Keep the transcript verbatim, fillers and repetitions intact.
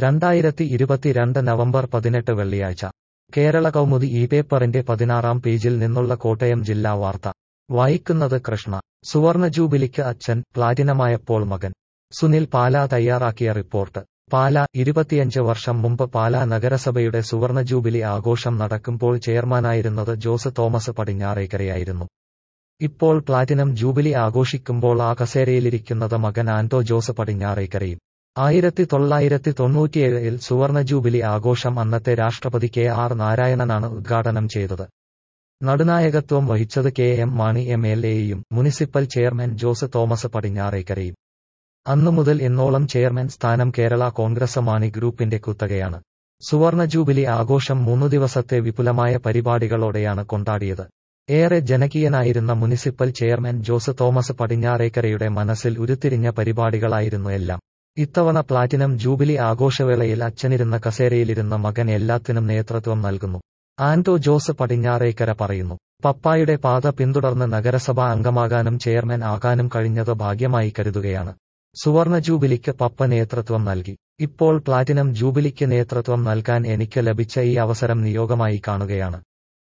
രണ്ടായിരത്തി ഇരുപത്തിരണ്ട് നവംബർ പതിനെട്ട് വെള്ളിയാഴ്ച കേരള കൗമുദി ഈ പേപ്പറിന്റെ പതിനാറാം പേജിൽ നിന്നുള്ള കോട്ടയം ജില്ലാ വാർത്ത വായിക്കുന്നത് കൃഷ്ണ. സുവർണ ജൂബിലിക്ക് അച്ഛൻ, പ്ലാറ്റിനമായപ്പോൾ മകൻ. സുനിൽ പാലാ തയ്യാറാക്കിയ റിപ്പോർട്ട്. പാലാ. ഇരുപത്തിയഞ്ച് വർഷം മുമ്പ് പാലാ നഗരസഭയുടെ സുവർണ ജൂബിലി ആഘോഷം നടക്കുമ്പോൾ ചെയർമാനായിരുന്നത് ജോസ് തോമസ് പടിഞ്ഞാറേക്കരയായിരുന്നു. ഇപ്പോൾ പ്ലാറ്റിനം ജൂബിലി ആഘോഷിക്കുമ്പോൾ ആ കസേരയിലിരിക്കുന്നത് മകൻ ആന്റോ ജോസ് പടിഞ്ഞാറേക്കരയും. ആയിരത്തി തൊള്ളായിരത്തി തൊണ്ണൂറ്റിയേഴിൽ സുവർണ ജൂബിലി ആഘോഷം അന്നത്തെ രാഷ്ട്രപതി കെ ആർ നാരായണനാണ് ഉദ്ഘാടനം ചെയ്തത്. നടുനായകത്വം വഹിച്ചത് K M Mani M L എയും മുനിസിപ്പൽ ചെയർമാൻ ജോസ് തോമസ് പടിഞ്ഞാറേക്കരയും. അന്നുമുതൽ ഇന്നോളം ചെയർമാൻ സ്ഥാനം കേരള കോൺഗ്രസ് മാണി ഗ്രൂപ്പിന്റെ കുത്തകയാണ്. സുവർണ ജൂബിലി ആഘോഷം മൂന്നു ദിവസത്തെ വിപുലമായ പരിപാടികളോടെയാണ് കൊണ്ടാടിയത്. ഏറെ ജനകീയനായിരുന്ന മുനിസിപ്പൽ ചെയർമാൻ ജോസ് തോമസ് പടിഞ്ഞാറേക്കരയുടെ മനസ്സിൽ ഉരുത്തിരിഞ്ഞ പരിപാടികളായിരുന്നു എല്ലാം. ഇത്തവണ പ്ലാറ്റിനം ജൂബിലി ആഘോഷവേളയിൽ അച്ഛനിരുന്ന കസേരയിലിരുന്ന മകൻ എല്ലാത്തിനും നേതൃത്വം നൽകുന്നു. ആന്റോ ജോസ് പടിഞ്ഞാറേക്കര പറയുന്നു. പപ്പായുടെ പാത പിന്തുടർന്ന് നഗരസഭാ അംഗമാകാനും ചെയർമാൻ ആകാനും കഴിഞ്ഞത് ഭാഗ്യമായി കരുതുകയാണ്. സുവർണ ജൂബിലിക്ക് പപ്പ നേതൃത്വം നൽകി. ഇപ്പോൾ പ്ലാറ്റിനം ജൂബിലിക്ക് നേതൃത്വം നൽകാൻ എനിക്ക് ലഭിച്ച ഈ അവസരം നിയോഗമായി കാണുകയാണ്.